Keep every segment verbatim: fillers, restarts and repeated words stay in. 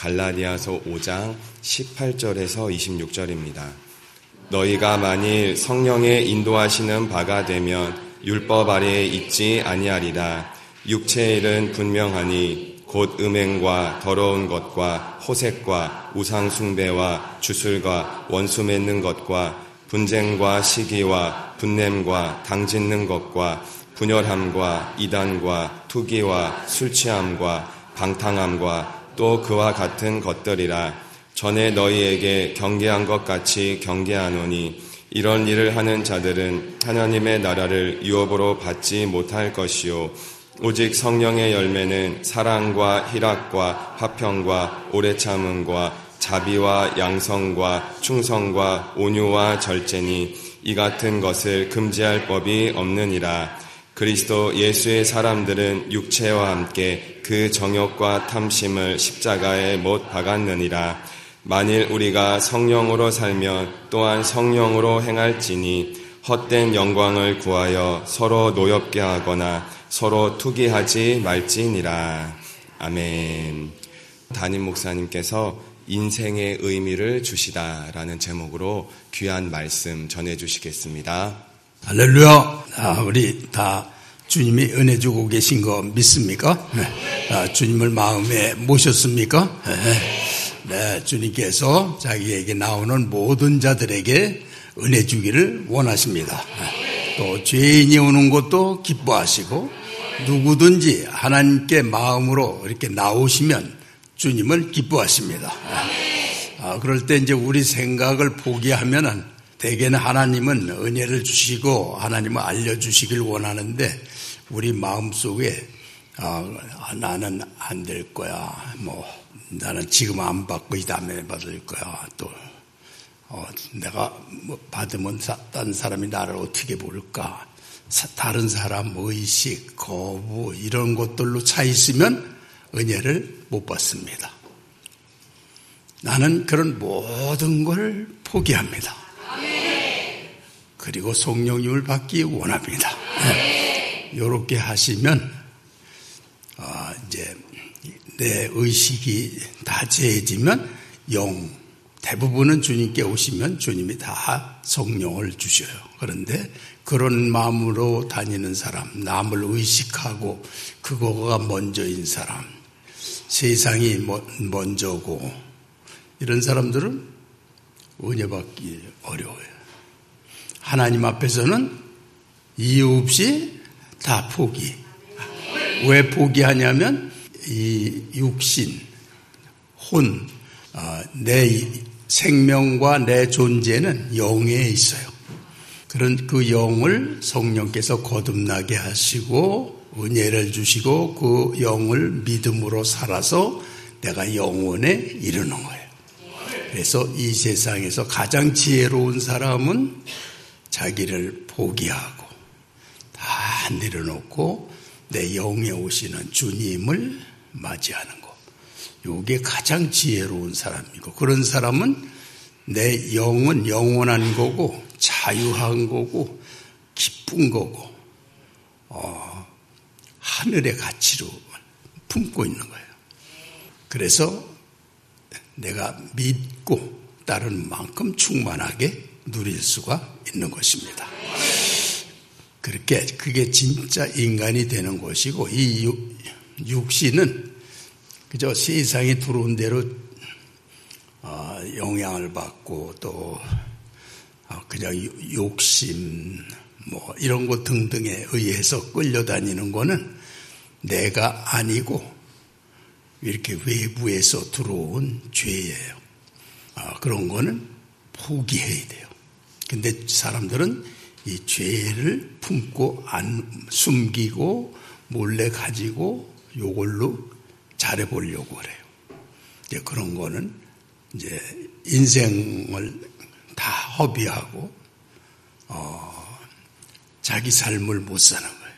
갈라디아서 오 장 십팔 절에서 이십육 절입니다. 너희가 만일 성령의 인도하시는 바가 되면 율법 아래에 있지 아니하리라. 육체의 일은 분명하니 곧 음행과 더러운 것과 호색과 우상 숭배와 주술과 원수 맺는 것과 분쟁과 시기와 분냄과 당짓는 것과 분열함과 이단과 투기와 술취함과 방탕함과 또 그와 같은 것들이라. 전에 너희에게 경계한 것 같이 경계하노니 이런 일을 하는 자들은 하나님의 나라를 유업으로 받지 못할 것이요 오직 성령의 열매는 사랑과 희락과 화평과 오래 참음과 자비와 양성과 충성과 온유와 절제니 이 같은 것을 금지할 법이 없느니라. 그리스도 예수의 사람들은 육체와 함께 그 정욕과 탐심을 십자가에 못 박았느니라. 만일 우리가 성령으로 살면 또한 성령으로 행할지니 헛된 영광을 구하여 서로 노엽게 하거나 서로 투기하지 말지니라. 아멘. 담임 목사님께서 인생의 의미를 주시다라는 제목으로 귀한 말씀 전해주시겠습니다. 할렐루야. 아, 우리 다 주님이 은혜 주고 계신 거 믿습니까? 네. 아, 주님을 마음에 모셨습니까? 네. 네, 주님께서 자기에게 나오는 모든 자들에게 은혜 주기를 원하십니다. 또 죄인이 오는 것도 기뻐하시고 누구든지 하나님께 마음으로 이렇게 나오시면 주님을 기뻐하십니다. 아, 그럴 때 이제 우리 생각을 포기하면은 대개는 하나님은 은혜를 주시고 하나님은 알려주시길 원하는데 우리 마음속에 아, 나는 안 될 거야. 뭐 나는 지금 안 받고 이 다음에 받을 거야. 또 어, 내가 뭐 받으면 사, 다른 사람이 나를 어떻게 볼까? 사, 다른 사람 의식, 거부 이런 것들로 차 있으면 은혜를 못 받습니다. 나는 그런 모든 걸 포기합니다. 그리고 성령님을 받기 원합니다. 네. 이렇게 하시면 어, 이제 내 의식이 다 재해지면 영, 대부분은 주님께 오시면 주님이 다 성령을 주셔요. 그런데 그런 마음으로 다니는 사람, 남을 의식하고 그거가 먼저인 사람, 세상이 먼저고 이런 사람들은 은혜 받기 어려워요. 하나님 앞에서는 이유 없이 다 포기. 왜 포기하냐면 이 육신, 혼, 어, 내 생명과 내 존재는 영에 있어요. 그런 그 영을 성령께서 거듭나게 하시고 은혜를 주시고 그 영을 믿음으로 살아서 내가 영원에 이르는 거예요. 그래서 이 세상에서 가장 지혜로운 사람은 자기를 포기하고 다 내려놓고 내 영에 오시는 주님을 맞이하는 것. 이게 가장 지혜로운 사람이고 그런 사람은 내 영은 영원한 거고 자유한 거고 기쁜 거고 어, 하늘의 가치로 품고 있는 거예요. 그래서 내가 믿고 따르는 만큼 충만하게 누릴 수가 있는 것입니다. 그렇게 그게 진짜 인간이 되는 것이고 이 육, 육신은 그저 세상에 들어온 대로 어, 영향을 받고 또 어, 그냥 욕심 뭐 이런 것 등등에 의해서 끌려다니는 거는 내가 아니고 이렇게 외부에서 들어온 죄예요. 어, 그런 거는 포기해야 돼요. 근데 사람들은 이 죄를 품고 안 숨기고 몰래 가지고 요걸로 잘해보려고 그래요. 이제 그런 거는 이제 인생을 다 허비하고 어, 자기 삶을 못 사는 거예요.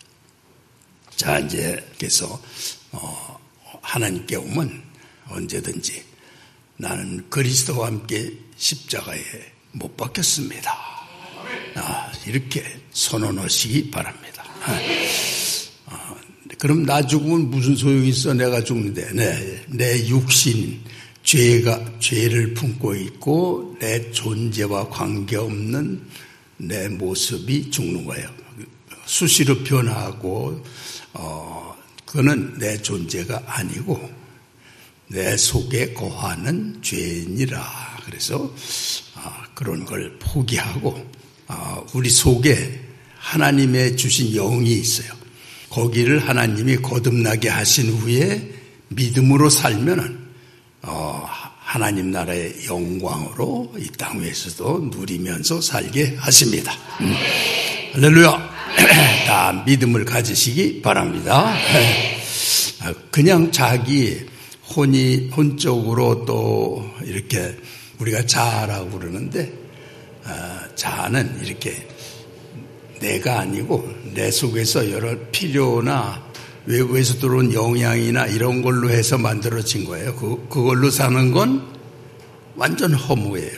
자 이제 그래서 어, 하나님께 오면 언제든지 나는 그리스도와 함께 십자가에 못 박혔습니다. 아, 이렇게 선언하시기 바랍니다. 아, 그럼 나 죽으면 무슨 소용이 있어? 내가 죽는데. 네, 내 육신, 죄가, 죄를 품고 있고 내 존재와 관계없는 내 모습이 죽는 거예요. 수시로 변하고, 어, 그거는 내 존재가 아니고 내 속에 거하는 죄인이라. 그래서, 어, 그런 걸 포기하고, 어, 우리 속에 하나님의 주신 영이 있어요. 거기를 하나님이 거듭나게 하신 후에 믿음으로 살면은, 어, 하나님 나라의 영광으로 이 땅 위에서도 누리면서 살게 하십니다. 음. 할렐루야. 다 믿음을 가지시기 바랍니다. 그냥 자기 혼이, 혼적으로 또 이렇게 우리가 자아라고 그러는데, 자아는 이렇게 내가 아니고 내 속에서 여러 필요나 외부에서 들어온 영향이나 이런 걸로 해서 만들어진 거예요. 그, 그걸로 사는 건 완전 허무예요.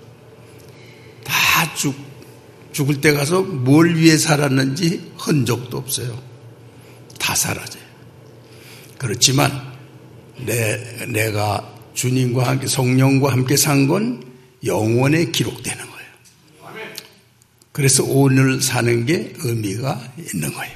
다 죽, 죽을 때 가서 뭘 위해 살았는지 흔적도 없어요. 다 사라져요. 그렇지만 내, 내가 주님과 함께 성령과 함께 산 건 영원에 기록되는 거예요. 그래서 오늘 사는 게 의미가 있는 거예요.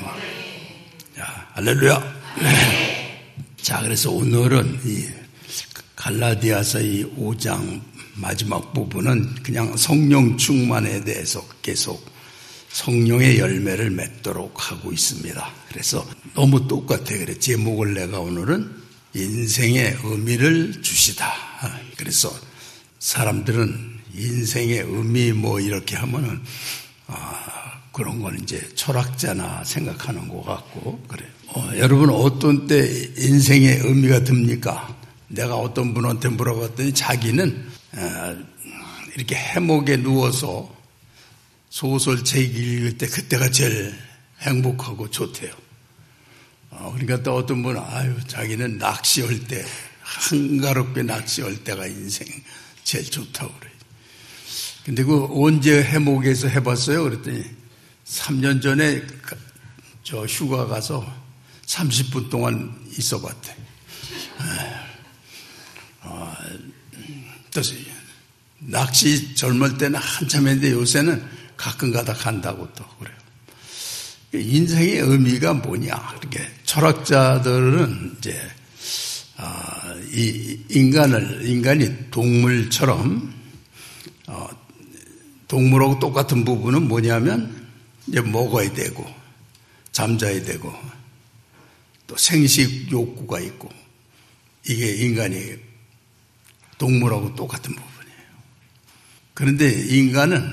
자, 할렐루야. 자, 그래서 오늘은 이 갈라디아서 이 오 장 마지막 부분은 그냥 성령 충만에 대해서 계속 성령의 열매를 맺도록 하고 있습니다. 그래서 너무 똑같아요. 그래 제목을 내가 오늘은 인생의 의미를 주시다. 그래서 사람들은 인생의 의미 뭐 이렇게 하면은 아, 그런 건 이제 철학자나 생각하는 것 같고 그래요. 어, 여러분 어떤 때 인생의 의미가 듭니까? 내가 어떤 분한테 물어봤더니 자기는 어, 이렇게 해목에 누워서 소설책 읽을 때 그때가 제일 행복하고 좋대요. 어, 그러니까 또 어떤 분은 아유 자기는 낚시할 때 한가롭게 낚시할 때가 인생 제일 좋다고 그래요. 근데 그 언제 해목에서 해봤어요? 그랬더니 삼 년 전에 저 휴가 가서 삼십 분 동안 있어 봤대. 어, 또 낚시 젊을 때는 한참 했는데 요새는 가끔 가다 간다고 또 그래요. 인생의 의미가 뭐냐? 이렇게 철학자들은 이제 어, 이 인간을 인간이 동물처럼 어, 동물하고 똑같은 부분은 뭐냐면 이제 먹어야 되고 잠자야 되고 또 생식 욕구가 있고 이게 인간이 동물하고 똑같은 부분이에요. 그런데 인간은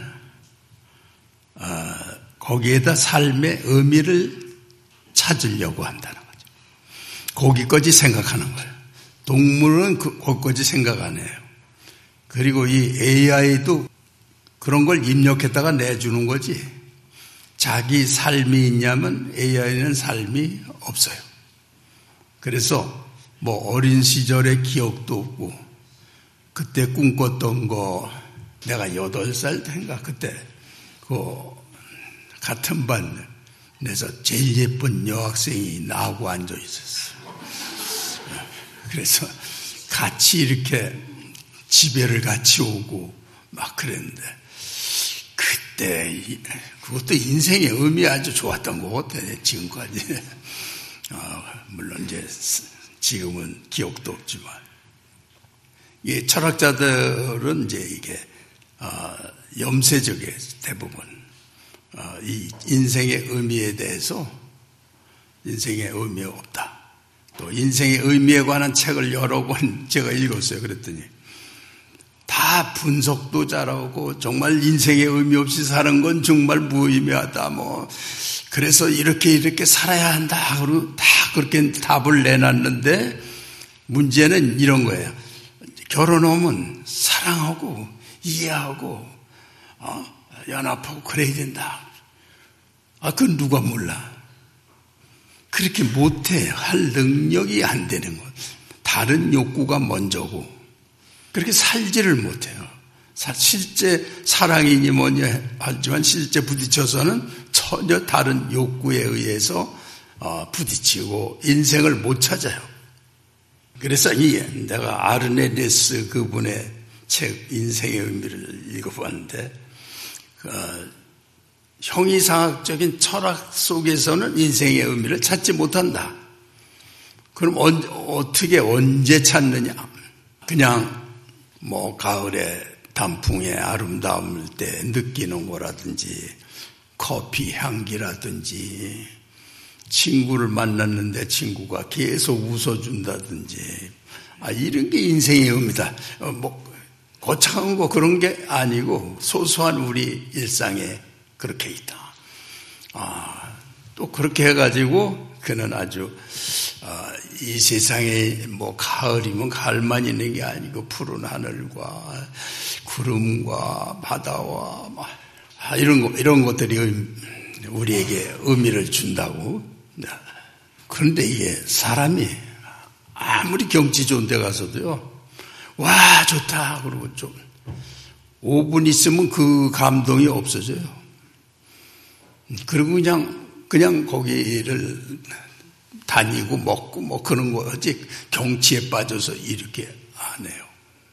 어, 거기에다 삶의 의미를 찾으려고 한다는 거죠. 거기까지 생각하는 거예요. 동물은 그, 거기까지 생각 안 해요. 그리고 이 에이아이도 그런 걸 입력했다가 내주는 거지. 자기 삶이 있냐면 에이아이는 삶이 없어요. 그래서 뭐 어린 시절의 기억도 없고 그때 꿈꿨던 거 내가 여덟 살 때인가 그때 그 같은 반에서 제일 예쁜 여학생이 나하고 앉아 있었어. 그래서 같이 이렇게 집에를 같이 오고 막 그랬는데 그때 그것도 인생의 의미 아주 좋았던 것 같아. 지금까지 어, 물론 이제 지금은 기억도 없지만 이 철학자들은 이제 이게 어, 염세적이에요. 대부분 어, 이 인생의 의미에 대해서 인생의 의미가 없다. 또 인생의 의미에 관한 책을 여러 권 제가 읽었어요. 그랬더니 다 분석도 잘하고 정말 인생의 의미 없이 사는 건 정말 무의미하다. 뭐 그래서 이렇게 이렇게 살아야 한다. 그리고 다 그렇게 답을 내놨는데 문제는 이런 거예요. 결혼하면 사랑하고 이해하고 어? 연합하고 그래야 된다. 아, 그건 누가 몰라. 그렇게 못해. 할 능력이 안 되는 것. 다른 욕구가 먼저고 그렇게 살지를 못해요. 실제 사랑이니 뭐니 하지만 실제 부딪혀서는 전혀 다른 욕구에 의해서 부딪히고 인생을 못 찾아요. 그래서 이 내가 아르네레스 그분의 책 인생의 의미를 읽어봤는데 어, 형이상학적인 철학 속에서는 인생의 의미를 찾지 못한다. 그럼 언, 어떻게 언제 찾느냐? 그냥 뭐 가을에 단풍의 아름다움을 때 느끼는 거라든지 커피 향기라든지 친구를 만났는데 친구가 계속 웃어준다든지 아, 이런 게 인생의 의미다. 어, 뭐 거창한 거 그런 게 아니고 소소한 우리 일상에 그렇게 있다. 아, 또 그렇게 해가지고 그는 아주 아, 이 세상에 뭐 가을이면 가을만 있는 게 아니고 푸른 하늘과 구름과 바다와 아, 이런 거 이런 것들이 우리에게 의미를 준다고. 그런데 이게 사람이 아무리 경치 좋은 데 가서도요, 와 좋다 그러고 좀 오 분 있으면 그 감동이 없어져요. 그리고 그냥 그냥 거기를 다니고 먹고 뭐 그런 거지 경치에 빠져서 이렇게 안 해요.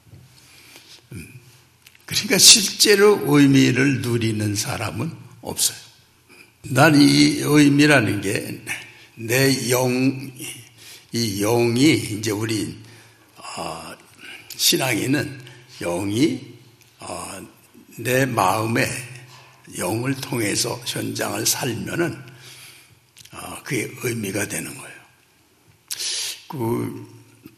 그러니까 실제로 의미를 누리는 사람은 없어요. 난 이 의미라는 게 내 영, 이 영이 이제 우리 어, 신앙인은 영이 어, 내 마음에 영을 통해서 현장을 살면은 어, 그게 의미가 되는 거예요. 그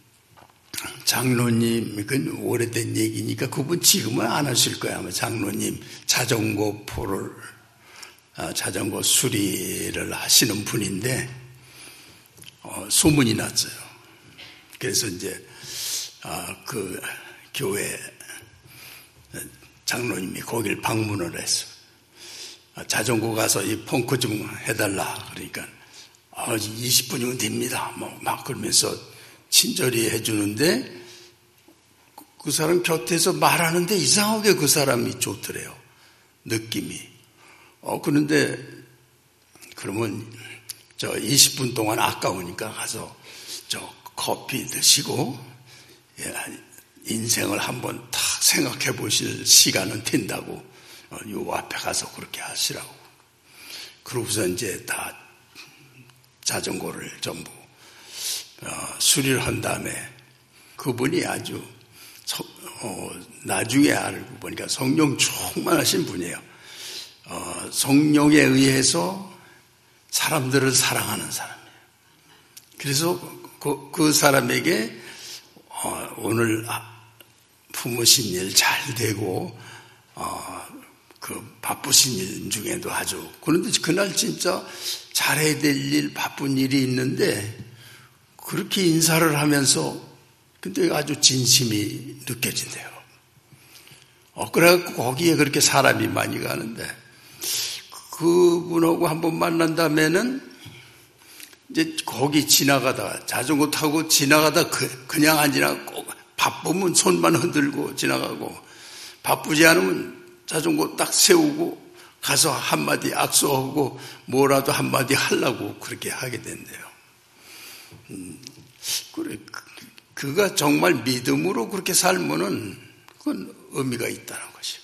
장로님, 그 오래된 얘기니까 그분 지금은 안 하실 거야. 아마 장로님 자전거 포를 아, 자전거 수리를 하시는 분인데 어, 소문이 났어요. 그래서 이제 아, 그 교회 장로님이 거길 방문을 했어요. 아, 자전거 가서 이 펑크 좀 해달라. 그러니까 아, 이십 분이면 됩니다. 뭐 막 그러면서 친절히 해주는데 그, 그 사람 곁에서 말하는데 이상하게 그 사람이 좋더래요. 느낌이. 어, 그런데 그러면 저 이십 분 동안 아까우니까 가서 저 커피 드시고 예, 인생을 한번 탁 생각해 보실 시간은 된다고 어, 요 앞에 가서 그렇게 하시라고. 그러고서 이제 다 자전거를 전부 어, 수리를 한 다음에 그분이 아주 서, 어, 나중에 알고 보니까 성령 충만하신 분이에요. 어, 성령에 의해서 사람들을 사랑하는 사람이에요. 그래서 그, 그 사람에게 어, 오늘 품으신 일 잘 되고 어, 그 바쁘신 일 중에도 아주 그런데 그날 진짜 잘해야 될 일 바쁜 일이 있는데 그렇게 인사를 하면서 근데 아주 진심이 느껴진대요. 어, 그래갖고 거기에 그렇게 사람이 많이 가는데 그분하고 한번 만난다면은 이제 거기 지나가다가 자전거 타고 지나가다 그, 그냥 안 지나가 꼭 바쁘면 손만 흔들고 지나가고 바쁘지 않으면 자전거 딱 세우고 가서 한마디 악수하고 뭐라도 한마디 하려고 그렇게 하게 된대요. 음, 그래, 그가 정말 믿음으로 그렇게 살면은 그건 의미가 있다는 것이요.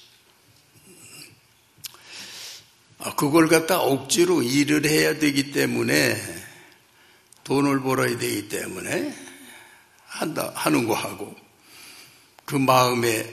그걸 갖다 억지로 일을 해야 되기 때문에 돈을 벌어야 되기 때문에 한다, 하는 거 하고 그 마음에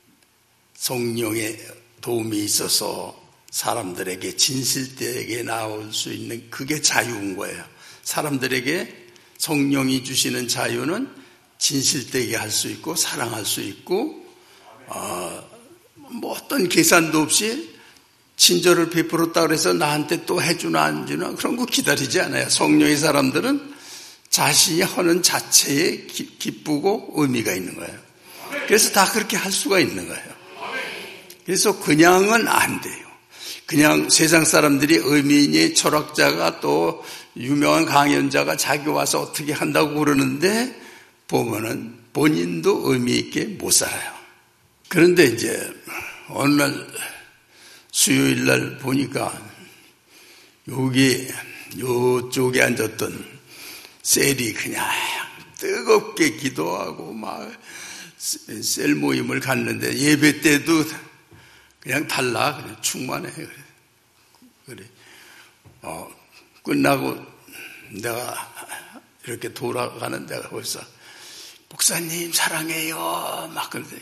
성령의 도움이 있어서 사람들에게 진실되게 나올 수 있는 그게 자유인 거예요. 사람들에게 성령이 주시는 자유는 진실되게 할 수 있고 사랑할 수 있고 어, 뭐 어떤 계산도 없이 친절을 베풀었다 그래서 나한테 또 해주나 안 주나 그런 거 기다리지 않아요. 성령의 사람들은 자신이 하는 자체에 기, 기쁘고 의미가 있는 거예요. 그래서 다 그렇게 할 수가 있는 거예요. 그래서 그냥은 안 돼요. 그냥 세상 사람들이 의미인의 철학자가 또 유명한 강연자가 자기 와서 어떻게 한다고 그러는데 보면은 본인도 의미 있게 못 살아요. 그런데 이제 어느 날 수요일 날 보니까 여기 요쪽에 앉았던 셀이 그냥 뜨겁게 기도하고 막 셀 모임을 갔는데 예배 때도 그냥 달라. 그냥 충만해. 그래. 그래. 어, 끝나고 내가 이렇게 돌아가는 데가 벌써 목사님 사랑해요. 막 그러더니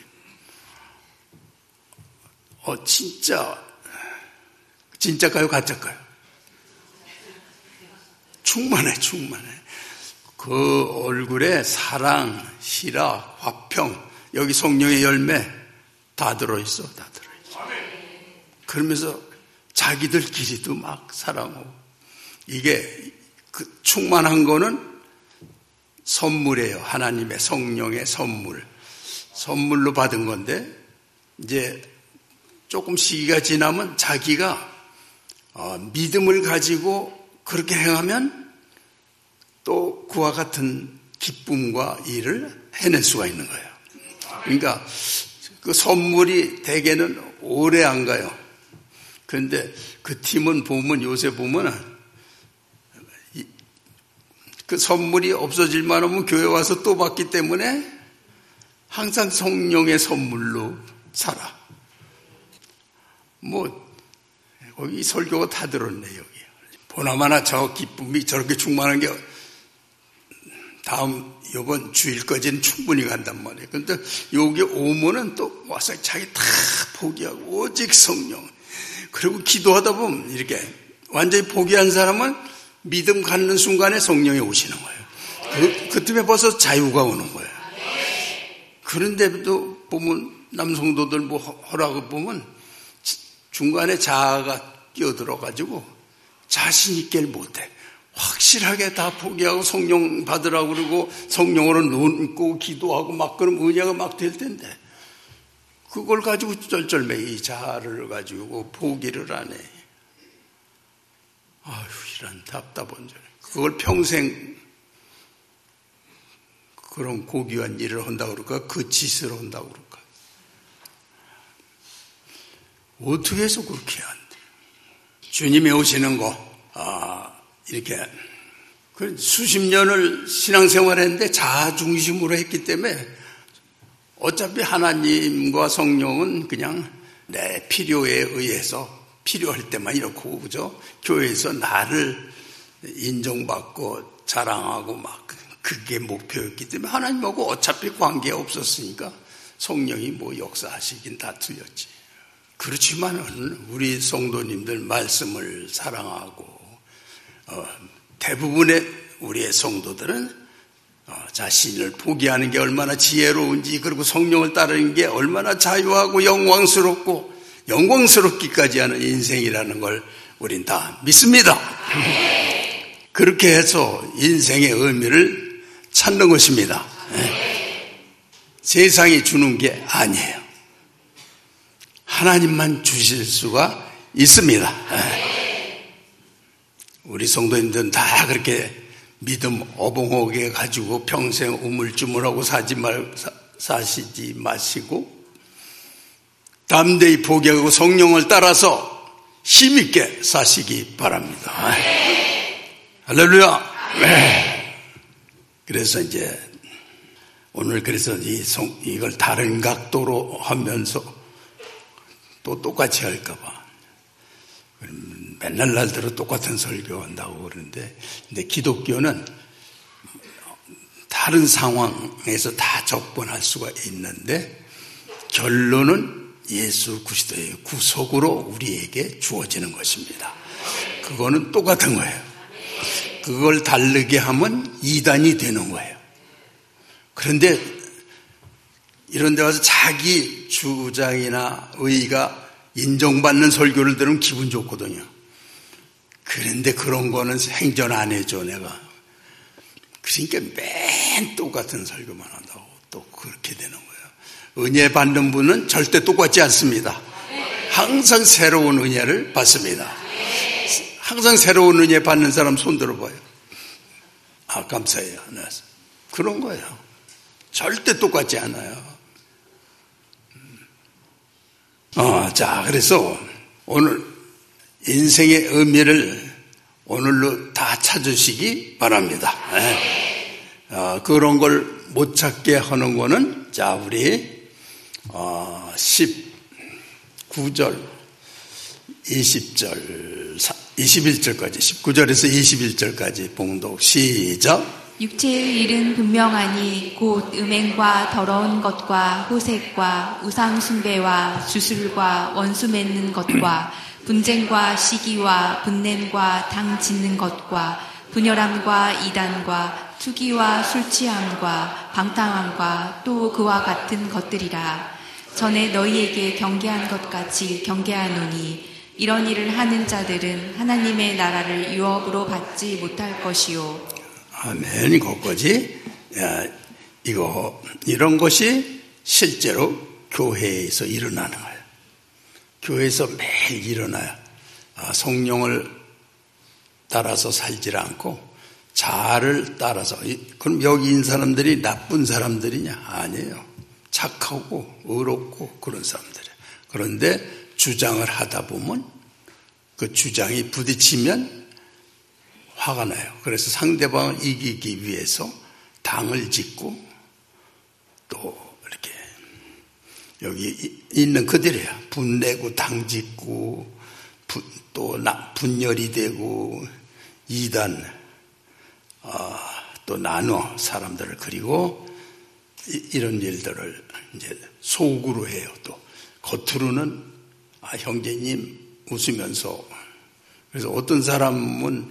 어, 진짜, 진짜일까요? 가짜일까요? 충만해, 충만해. 그 얼굴에 사랑, 희락, 화평, 여기 성령의 열매 다 들어있어, 다 들어있어. 그러면서 자기들끼리도 막 사랑하고. 이게 그 충만한 거는 선물이에요. 하나님의 성령의 선물. 선물로 받은 건데, 이제 조금 시기가 지나면 자기가 어, 믿음을 가지고 그렇게 행하면 또 그와 같은 기쁨과 일을 해낼 수가 있는 거예요. 그러니까 그 선물이 대개는 오래 안 가요. 그런데 그 팀은 보면 요새 보면 그 선물이 없어질만 하면 교회 와서 또 받기 때문에 항상 성령의 선물로 살아. 뭐 거기 설교가 다 들었네. 여기 보나마나 저 기쁨이 저렇게 충만한 게 다음 이번 주일까지는 충분히 간단 말이에요. 그런데 여기 오면은 또 와서 자기 다 포기하고 오직 성령. 그리고 기도하다 보면 이렇게 완전히 포기한 사람은 믿음 갖는 순간에 성령이 오시는 거예요. 그, 그 때문에 벌써 자유가 오는 거예요. 그런데도 보면 남성도들 뭐 허락을 보면 중간에 자아가 끼어들어가지고 자신 있게 못해. 확실하게 다 포기하고 성령 받으라고 그러고 성령으로 눈고 기도하고 막 그러면 은혜가 막 될 텐데 그걸 가지고 쩔쩔매기 자아를 가지고 포기를 안 해. 아휴, 이런 답답한 줄. 그걸 평생 그런 고귀한 일을 한다고 그럴까? 그 짓을 한다고 그럴까? 어떻게 해서 그렇게 안 돼? 주님이 오시는 거, 아, 이렇게 수십 년을 신앙생활을 했는데 자아 중심으로 했기 때문에 어차피 하나님과 성령은 그냥 내 필요에 의해서 필요할 때만 이렇고, 그죠? 교회에서 나를 인정받고 자랑하고 막 그게 목표였기 때문에 하나님하고 어차피 관계 없었으니까 성령이 뭐 역사하시긴 다 틀렸지. 그렇지만은 우리 성도님들 말씀을 사랑하고 어, 대부분의 우리의 성도들은 어, 자신을 포기하는 게 얼마나 지혜로운지, 그리고 성령을 따르는 게 얼마나 자유하고 영광스럽고 영광스럽기까지 하는 인생이라는 걸 우린 다 믿습니다. 그렇게 해서 인생의 의미를 찾는 것입니다. 네. 세상이 주는 게 아니에요. 하나님만 주실 수가 있습니다. 네. 우리 성도님들은 다 그렇게 믿음 어벙하게 가지고 평생 우물쭈물하고 사지 말, 사, 사시지 마시고 담대히 포기하고 성령을 따라서 힘있게 사시기 바랍니다. 할렐루야. 네. 그래서 이제 오늘 그래서 이 성, 이걸 다른 각도로 하면서 또 똑같이 할까봐 맨날 날들어 똑같은 설교한다고 그러는데, 근데 기독교는 다른 상황에서 다 접근할 수가 있는데 결론은 예수 그리스도의 구속으로 우리에게 주어지는 것입니다. 그거는 똑같은 거예요. 그걸 다르게 하면 이단이 되는 거예요. 그런데 이런 데 와서 자기 주장이나 의의가 인정받는 설교를 들으면 기분 좋거든요. 그런데 그런 거는 행전 안 해줘, 내가. 그러니까 맨 똑같은 설교만 한다고 또 그렇게 되는 거예요. 은혜 받는 분은 절대 똑같지 않습니다. 항상 새로운 은혜를 받습니다. 항상 새로운 은혜 받는 사람 손 들어봐요. 아, 감사해요. 네. 그런 거예요. 절대 똑같지 않아요. 어, 자, 그래서 오늘 인생의 의미를 오늘로 다 찾으시기 바랍니다. 어, 그런 걸 못 찾게 하는 거는, 자, 우리, 어, 십구 절, 이십 절, 이십일 절까지, 십구 절에서 이십일 절까지 봉독 시작. 육체의 일은 분명하니 곧 음행과 더러운 것과 호색과 우상 숭배와 주술과 원수 맺는 것과 분쟁과 시기와 분냄과 당 짓는 것과 분열함과 이단과 투기와 술취함과 방탕함과 또 그와 같은 것들이라. 전에 너희에게 경계한 것 같이 경계하노니 이런 일을 하는 자들은 하나님의 나라를 유업으로 받지 못할 것이요. 아멘. 거기까지. 이거 이런 것이 실제로 교회에서 일어나는 거예요. 교회에서 매일 일어나요. 아, 성령을 따라서 살지 않고 자아를 따라서. 그럼 여기 있는 사람들이 나쁜 사람들이냐? 아니에요. 착하고 의롭고 그런 사람들이에요. 그런데 주장을 하다 보면 그 주장이 부딪히면 화가 나요. 그래서 상대방을 이기기 위해서 당을 짓고 또 이렇게 여기 있는 그들이에요. 분내고 당 짓고 또 분열이 되고 이단 어, 또 나눠 사람들을. 그리고 이런 일들을 이제 속으로 해요. 또 겉으로는 아, 형제님 웃으면서. 그래서 어떤 사람은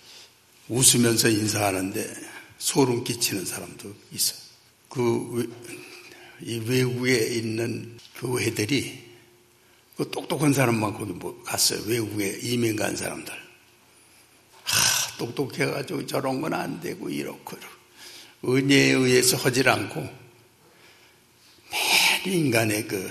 웃으면서 인사하는데 소름 끼치는 사람도 있어요. 그, 이 외국에 있는 교회들이 그 똑똑한 사람만 거기 뭐 갔어요. 외국에 이민 간 사람들. 하, 똑똑해가지고 저런 건 안 되고 이렇고. 은혜에 의해서 하질 않고 매일 인간의 그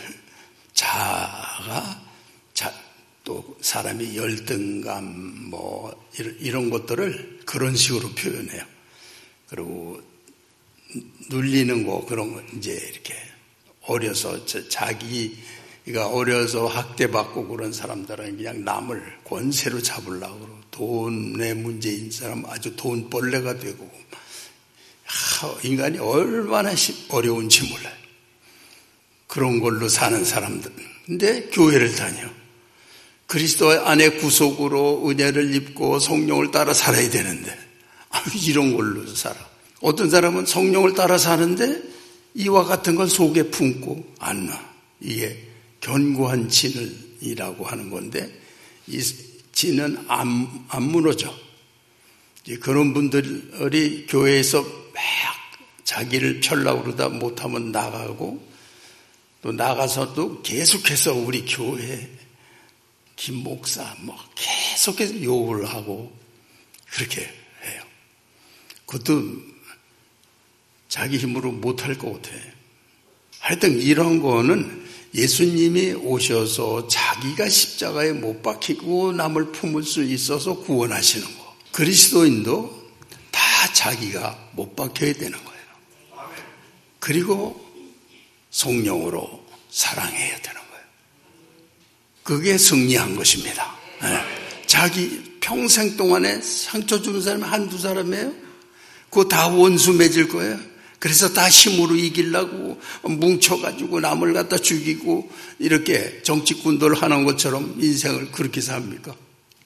자아가 자, 또 사람이 열등감 뭐 이런, 이런 것들을 그런 식으로 표현해요. 그리고 눌리는 거 그런 거 이제 이렇게 어려서 자기가 어려서 학대받고 그런 사람들은 그냥 남을 권세로 잡으려고 그러고 돈의 문제인 사람 아주 돈벌레가 되고 하, 인간이 얼마나 어려운지 몰라요. 그런 걸로 사는 사람들. 근데 교회를 다녀. 그리스도 안에 구속으로 은혜를 입고 성령을 따라 살아야 되는데 이런 걸로 살아. 어떤 사람은 성령을 따라 사는데 이와 같은 건 속에 품고 안 나. 이게 견고한 진을이라고 하는 건데 이 진은 안, 안 무너져. 그런 분들이 교회에서 막 자기를 펴려고 그러다 못하면 나가고 또 나가서도 계속해서 우리 교회 김 목사 뭐 계속해서 욕을 하고 그렇게 해요. 그것도 자기 힘으로 못할 것 같아. 하여튼 이런 거는 예수님이 오셔서 자기가 십자가에 못 박히고 남을 품을 수 있어서 구원하시는 거. 그리스도인도 다 자기가 못 박혀야 되는 거예요. 그리고 성령으로 사랑해야 되는 거예요. 그게 승리한 것입니다. 네. 자기 평생 동안에 상처 주는 사람이 한두 사람이에요? 그거 다 원수 맺을 거예요? 그래서 다 힘으로 이기려고 뭉쳐가지고 남을 갖다 죽이고 이렇게 정치꾼들 하는 것처럼 인생을 그렇게 삽니까?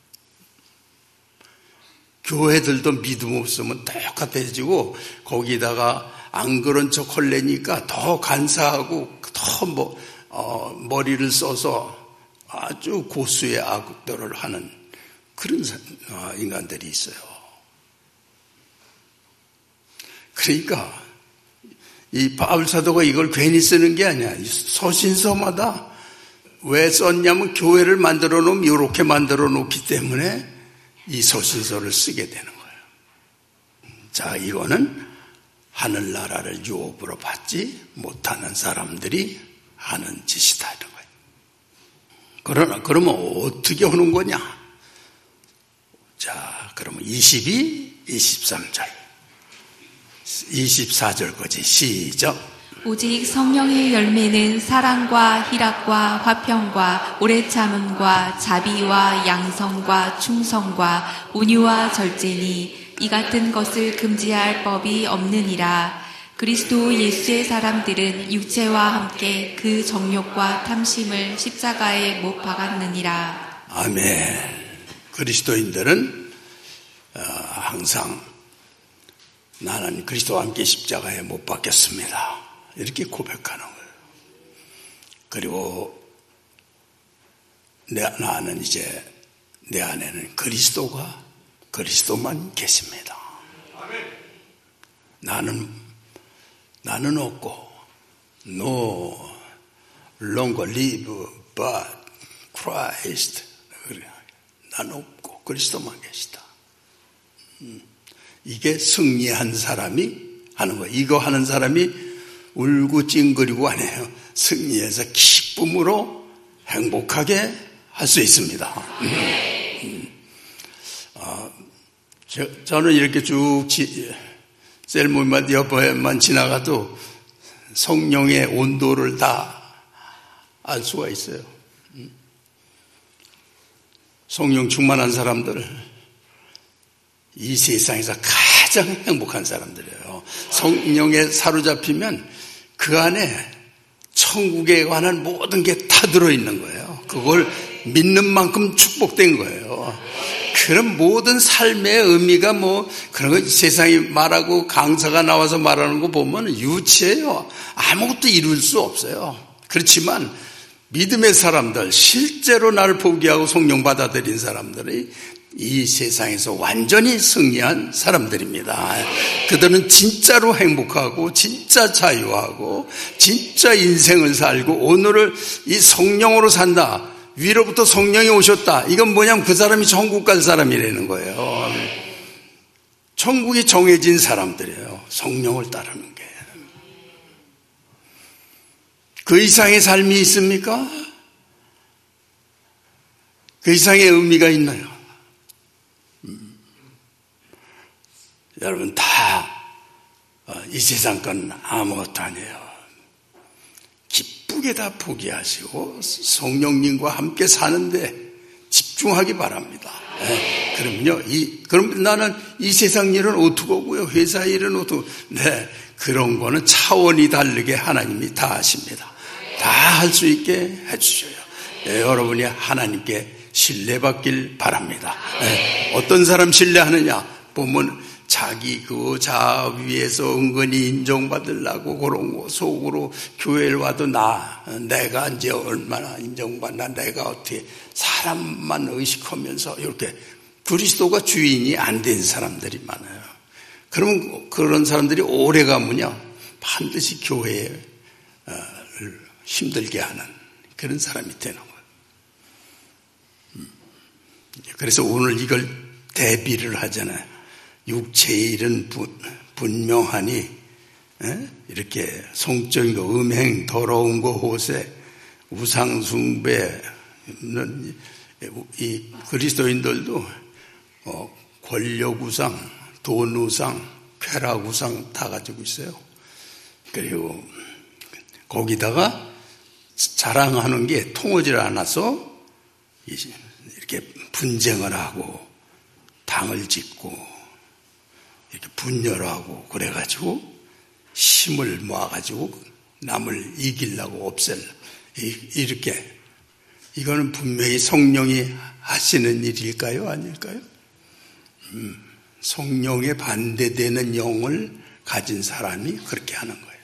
교회들도 믿음 없으면 똑같아지고 거기다가 안 그런 척 하려니까 더 간사하고 더 뭐, 어, 머리를 써서 아주 고수의 악들을 하는 그런 인간들이 있어요. 그러니까 이 바울 사도가 이걸 괜히 쓰는 게 아니야. 서신서마다 왜 썼냐면 교회를 만들어 놓으면 이렇게 만들어 놓기 때문에 이 서신서를 쓰게 되는 거예요. 자, 이거는 하늘나라를 유업으로 받지 못하는 사람들이 하는 짓이다 이런 거예요. 그러나 그러면 어떻게 하는 거냐? 자, 그러면 이십이, 이십삼 절, 이십사 절까지 시작. 오직 성령의 열매는 사랑과 희락과 화평과 오래 참음과 자비와 양성과 충성과 온유와 절제니 이 같은 것을 금지할 법이 없느니라. 그리스도 예수의 사람들은 육체와 함께 그 정욕과 탐심을 십자가에 못 박았느니라. 아멘. 그리스도인들은 항상 나는 그리스도와 함께 십자가에 못 박혔습니다, 이렇게 고백하는 거예요. 그리고 내, 나는 이제 내 안에는 그리스도가 그리스도만 계십니다. 나는 나는 없고 no longer live but Christ. 나는 없고 그리스도만 계시다. 이게 승리한 사람이 하는 거예요. 이거 하는 사람이 울고 찡그리고 안 해요. 승리해서 기쁨으로 행복하게 할 수 있습니다. 음. 어, 저, 저는 이렇게 쭉 셀모임만 옆에만 지나가도 성령의 온도를 다 알 수가 있어요. 음. 성령 충만한 사람들, 이 세상에서 가장 행복한 사람들이에요. 성령에 사로잡히면 그 안에 천국에 관한 모든 게 다 들어있는 거예요. 그걸 믿는 만큼 축복된 거예요. 그런 모든 삶의 의미가 뭐 그런 거 세상이 말하고 강사가 나와서 말하는 거 보면 유치해요. 아무것도 이룰 수 없어요. 그렇지만 믿음의 사람들, 실제로 나를 포기하고 성령 받아들인 사람들이 이 세상에서 완전히 승리한 사람들입니다. 그들은 진짜로 행복하고 진짜 자유하고 진짜 인생을 살고 오늘을 이 성령으로 산다. 위로부터 성령이 오셨다. 이건 뭐냐면 그 사람이 천국 갈 사람이라는 거예요. 천국이 정해진 사람들이에요. 성령을 따르는 게. 그 이상의 삶이 있습니까? 그 이상의 의미가 있나요? 음. 여러분 다 이 세상 건 아무것도 아니에요. 기쁘게 다 포기하시고 성령님과 함께 사는데 집중하기 바랍니다. 네, 그럼요. 이 그럼 나는 이 세상 일은 어떡하고요? 회사 일은 어떡? 네, 그런 거는 차원이 다르게 하나님이 다 하십니다. 다 할 수 있게 해주셔요. 네, 여러분이 하나님께 신뢰받길 바랍니다. 네, 어떤 사람 신뢰하느냐? 보면 자기 그 자아 위에서 은근히 인정받으려고 그런 거 속으로 교회를 와도 나 내가 이제 얼마나 인정받나 내가 어떻게 사람만 의식하면서 이렇게 그리스도가 주인이 안 된 사람들이 많아요. 그러면 그런 사람들이 오래 가면요 반드시 교회에 힘들게 하는 그런 사람이 되는 거예요. 그래서 오늘 이걸 대비를 하잖아요. 육체의 일은 분명하니 이렇게 성적인 거, 음행, 더러운 거, 호색, 우상숭배는 이 그리스도인들도 권력우상, 돈우상, 쾌락우상 다 가지고 있어요. 그리고 거기다가 자랑하는 게 통하지 않아서 이렇게 분쟁을 하고 당을 짓고 이렇게 분열하고 그래가지고 힘을 모아가지고 남을 이기려고 없앨 이렇게 이거는 분명히 성령이 하시는 일일까요? 아닐까요? 음, 성령에 반대되는 영을 가진 사람이 그렇게 하는 거예요.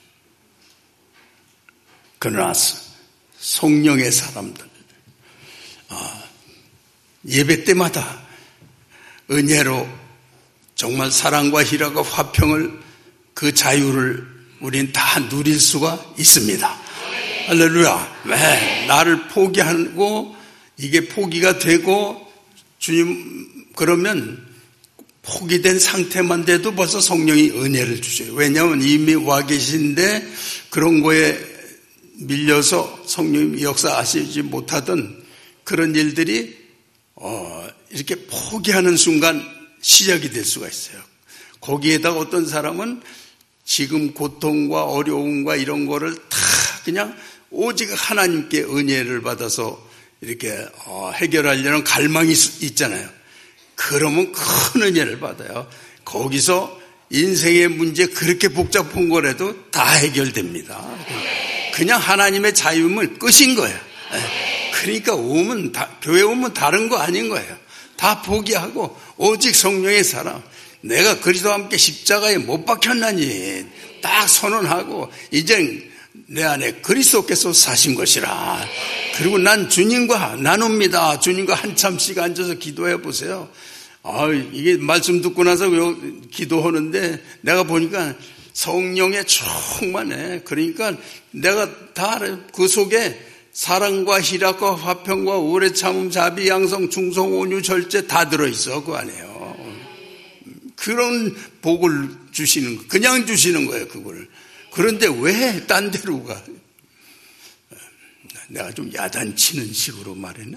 그러나 성령의 사람들 아, 예배 때마다 은혜로 정말 사랑과 희락과 화평을 그 자유를 우린 다 누릴 수가 있습니다. 할렐루야. 네, 나를 포기하고 이게 포기가 되고 주님 그러면 포기된 상태만 돼도 벌써 성령이 은혜를 주셔요. 왜냐하면 이미 와 계신데 그런 거에 밀려서 성령이 역사하시지 못하던 그런 일들이 어, 이렇게 포기하는 순간 시작이 될 수가 있어요. 거기에다가 어떤 사람은 지금 고통과 어려움과 이런 거를 다 그냥 오직 하나님께 은혜를 받아서 이렇게 해결하려는 갈망이 있잖아요. 그러면 큰 은혜를 받아요. 거기서 인생의 문제 그렇게 복잡한 거라도 다 해결됩니다. 그냥 하나님의 자유면 끝인 거예요. 그러니까 오면 다, 교회 오면 다른 거 아닌 거예요. 다 포기하고 오직 성령의 사랑. 내가 그리스도와 함께 십자가에 못 박혔나니 딱 선언하고 이제 내 안에 그리스도께서 사신 것이라. 그리고 난 주님과 나눕니다. 주님과 한참씩 앉아서 기도해 보세요. 아, 이게 말씀 듣고 나서 기도하는데 내가 보니까 성령에 충만해. 그러니까 내가 다 그 속에 사랑과 희락과 화평과 오래 참음, 자비, 양성, 충성, 온유, 절제 다 들어있어. 그 안에요. 그런 복을 주시는 거, 그냥 주시는 거예요, 그걸. 그런데 왜 딴 데로 가? 내가 좀 야단치는 식으로 말했나?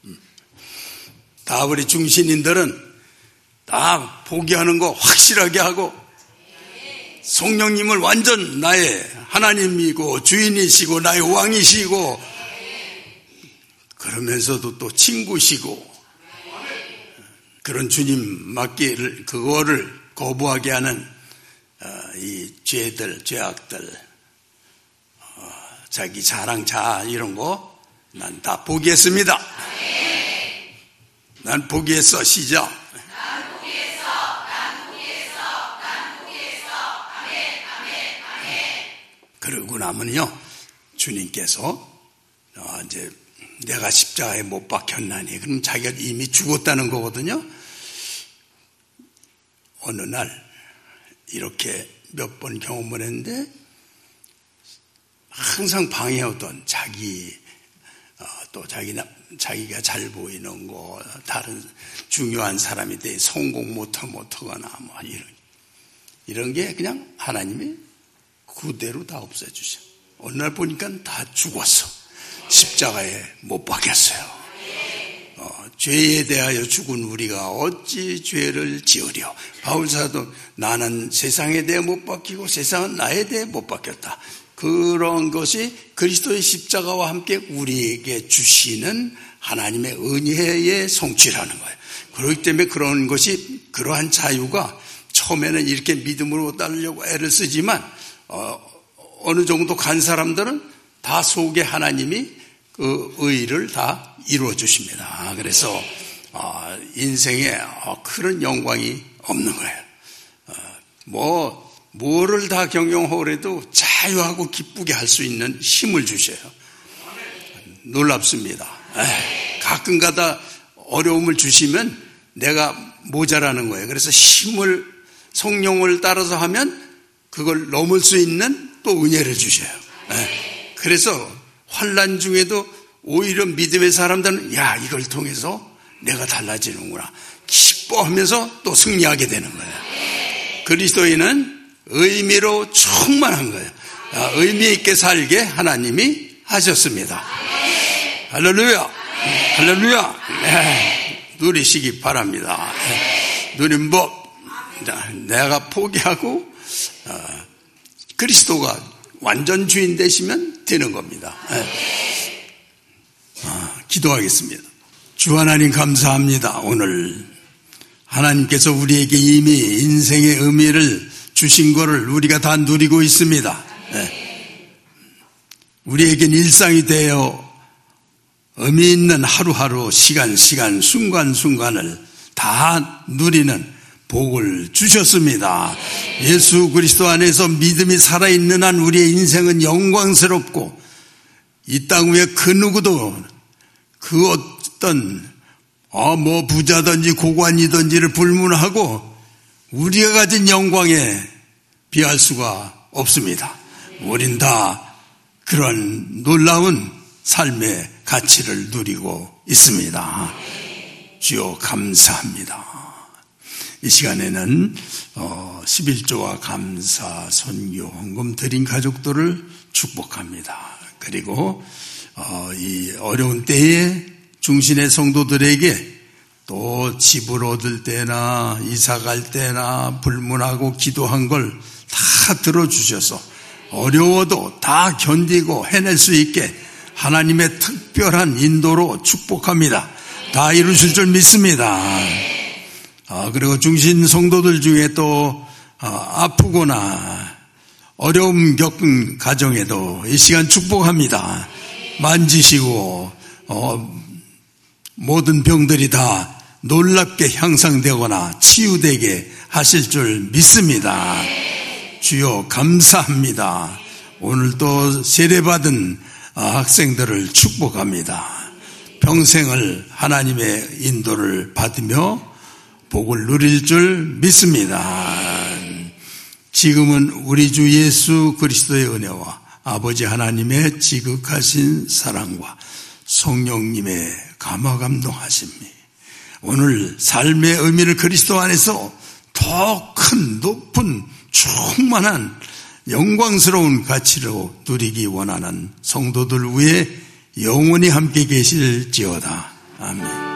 다 우리 중신인들은 다 포기하는 거 확실하게 하고 성령님을 완전 나의 하나님이고 주인이시고 나의 왕이시고 그러면서도 또 친구시고 그런 주님 맡기를 그거를 거부하게 하는 이 죄들, 죄악들, 자기 자랑, 자 이런 거 난 다 포기했습니다. 난 포기했어. 시작. 난 포기했어. 난 포기했어. 난 포기했어. 아멘, 아멘, 아멘. 그러고 나면요, 주님께서 이제 내가 십자가에 못 박혔나니, 그럼 자기가 이미 죽었다는 거거든요. 어느 날 이렇게 몇 번 경험을 했는데 항상 방해하던 자기 어, 또 자기 자기가 잘 보이는 거, 다른 중요한 사람이 돼 성공 못하 못하거나 뭐 이런 이런 게 그냥 하나님이 그대로 다 없애주셔. 어느 날 보니까 다 죽었어. 십자가에 못 박혔어요. 어, 죄에 대하여 죽은 우리가 어찌 죄를 지으려. 바울사도 나는 세상에 대해 못 박히고 세상은 나에 대해 못 박혔다. 그런 것이 그리스도의 십자가와 함께 우리에게 주시는 하나님의 은혜의 성취라는 거예요. 그렇기 때문에 그런 것이, 그러한 자유가 처음에는 이렇게 믿음으로 따르려고 애를 쓰지만 어, 어느 정도 간 사람들은 다 속에 하나님이 그 의를 다 이루어 주십니다. 그래서 어, 인생에 어, 그런 영광이 없는 거예요. 어, 뭐 뭐를 다 경영하더라도 자유하고 기쁘게 할 수 있는 힘을 주셔요. 놀랍습니다. 에이, 가끔가다 어려움을 주시면 내가 모자라는 거예요. 그래서 힘을, 성령을 따라서 하면 그걸 넘을 수 있는 또 은혜를 주셔요. 에이, 그래서 환난 중에도 오히려 믿음의 사람들은 야, 이걸 통해서 내가 달라지는구나 기뻐하면서 또 승리하게 되는 거예요. 그리스도인은 의미로 충만한 거예요. 의미 있게 살게 하나님이 하셨습니다. 할렐루야, 할렐루야. 네, 누리시기 바랍니다. 네, 누린 법, 내가 포기하고 어, 그리스도가 완전 주인 되시면 되는 겁니다. 네. 아, 기도하겠습니다. 주 하나님 감사합니다. 오늘 하나님께서 우리에게 이미 인생의 의미를 주신 것을 우리가 다 누리고 있습니다. 네. 우리에겐 일상이 되어 의미 있는 하루하루, 시간, 시간, 순간, 순간을 다 누리는 복을 주셨습니다. 예수 그리스도 안에서 믿음이 살아있는 한 우리의 인생은 영광스럽고 이 땅 위에 그 누구도 그 어떤 어, 뭐 부자든지 고관이든지를 불문하고 우리가 가진 영광에 비할 수가 없습니다. 우린 다 그런 놀라운 삶의 가치를 누리고 있습니다. 주여 감사합니다. 이 시간에는 어, 십일조와 감사, 선교, 헌금 드린 가족들을 축복합니다. 그리고 어, 이 어려운 때에 중신의 성도들에게 또 집을 얻을 때나 이사 갈 때나 불문하고 기도한 걸 다 들어주셔서 어려워도 다 견디고 해낼 수 있게 하나님의 특별한 인도로 축복합니다. 다 이루실 줄 믿습니다. 아, 그리고 중신 성도들 중에 또 아, 아프거나 어려움 겪은 가정에도 이 시간 축복합니다. 만지시고 어, 모든 병들이 다 놀랍게 향상되거나 치유되게 하실 줄 믿습니다. 주여 감사합니다. 오늘도 세례받은 학생들을 축복합니다. 평생을 하나님의 인도를 받으며 복을 누릴 줄 믿습니다. 지금은 우리 주 예수 그리스도의 은혜와 아버지 하나님의 지극하신 사랑과 성령님의 감화감동하심이 오늘 삶의 의미를 그리스도 안에서 더 큰 높은 충만한 영광스러운 가치로 누리기 원하는 성도들 위해 영원히 함께 계실지어다. 아멘.